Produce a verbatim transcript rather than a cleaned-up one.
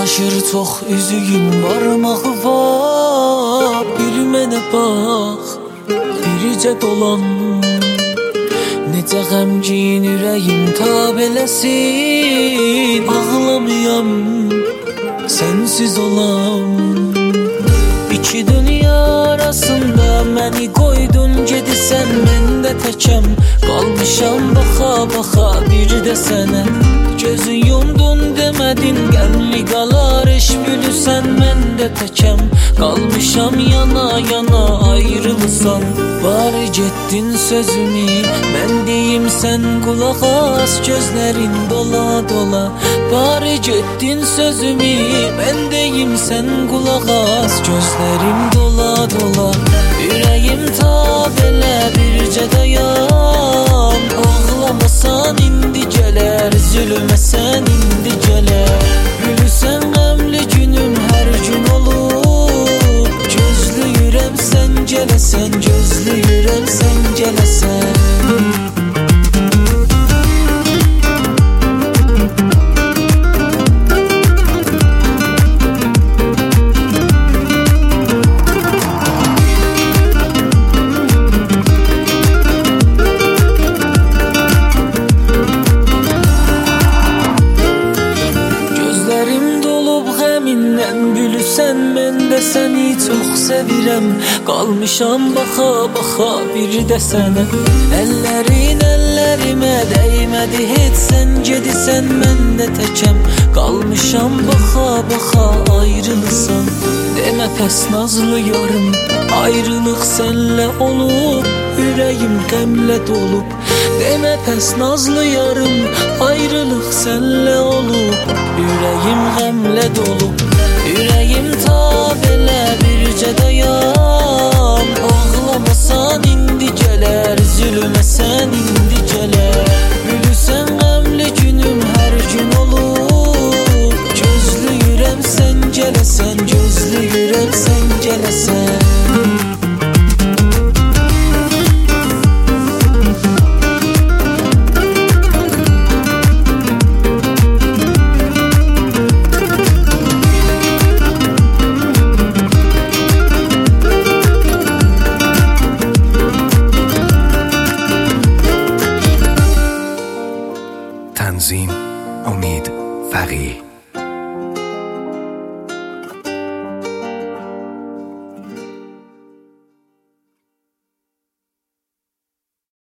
Dolaşır çox üzüyüm barmağı var. Bir mənə bax, biricə dolan. Necə qəmgin ürəyim tab eləsin. Ağlamayam, sənsiz olam. İki dünya arasında məni qoydun gedirsən, mən də təkəm. Qalmışam baxa baxa bir də sənə. Gözün yumdun demədin, qəmli qalar eş bilirsən, mən də təkəm. Qalmışam yana yana ayrılırsan. Bari getdin sözümü mən deyim, sən qulaq as, gözlərin dola dola. Bari getdin sözümü mən deyim, sən qulaq as, gözlərim dola dola. Ürəyim tab elə bircə dayan. Ağlamasan indi gələr, zülməsən indi gələr. Gülürsən qəmli günüm hər gün olur. Gözləyirəm sən gələsən, gözləyirəm sən gələsən. Bilirsən mən də səni çox sevirəm. Qalmışam baxa baxa bir də sənə. Əllərin əllərimə dəymədi heç, sən gedirsən mən də təkəm. Qalmışam baxa baxa ayrılırsan. Demə pəs nazlı yarım, ayrılıq sənlə olub. Ürəyim qəmlə dolub. Demə pəs nazlı yarım, ayrılıq sənlə olub. Ürəyim qəmlə dolub. Ürəyim